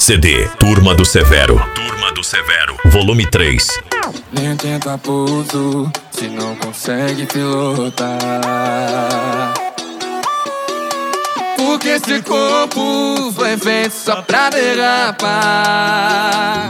CD Turma do Severo. Turma do Severo, volume 3. Nem tenta pouso se não consegue pilotar, porque esse corpo foi feito só pra derrapar.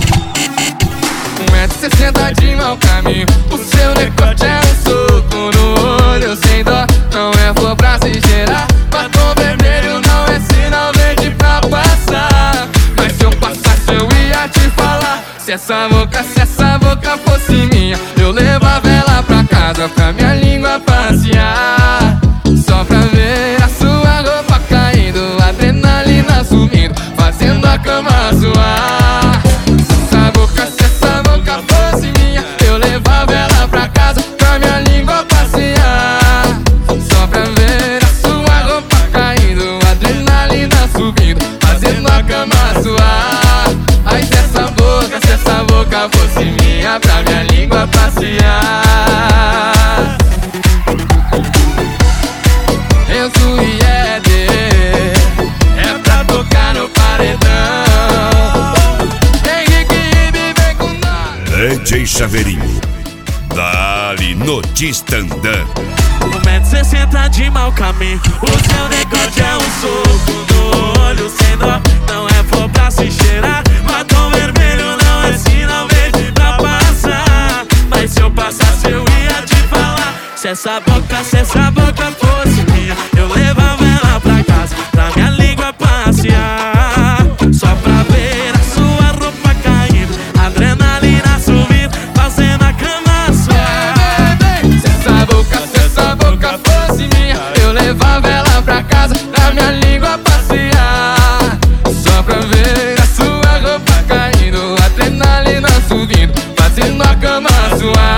1,60 m de mau caminho, o seu decote é um soco no olho sem dó. Não é flor pra se cheirar, batom vermelho não é sinal verde pra passar. Mas se eu passasse eu ia te falar. Se essa boca fosse minha, eu levava ela pra casa pra minha língua passear. Só pra ver a sua roupa caindo, adrenalina subindo, fazendo a cama suar. Se essa boca fosse minha, eu levava ela pra casa pra minha língua passear. Só pra ver a sua roupa caindo, adrenalina subindo, fazendo a cama suar. Ai, se essa boca fosse minha, pra minha língua passear. Eu sou IED, é pra tocar no paredão. Henrique Ribe vem com nós. DJ Chaveirinho, dali no Distandã. 1,60 m de mau caminho, o seu decote é um soco no olho sem dó. Não é flor pra se cheirar, batom vermelho não é sinal verde pra passar. Mas se eu passasse eu ia te falar. Se essa boca fosse minha, eu levava ela pra casa pra minha língua passear. Só pra ver a sua roupa caindo, adrenalina subindo, fazendo a cama suar. Se essa boca fosse minha, eu levava ela pra casa pra minha língua passear. Só pra ver a sua roupa caindo, adrenalina subindo, fazendo a cama suar.